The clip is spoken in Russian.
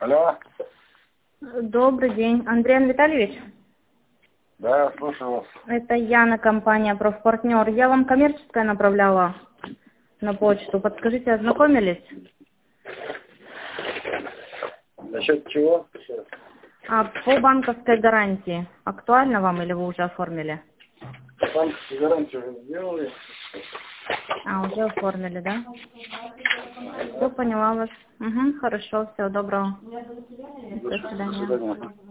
Алло. Добрый день, Андрей Витальевич. Да, слушаю вас. Это Яна, компания «Профпартнер». Я вам коммерческое направляла на почту. Подскажите, ознакомились? Насчет чего? По банковской гарантии. Актуально вам или вы уже оформили? Банковскую гарантию уже сделали. Уже оформили, да? Все, поняла вас. Хорошо, всего доброго. До свидания. До свидания.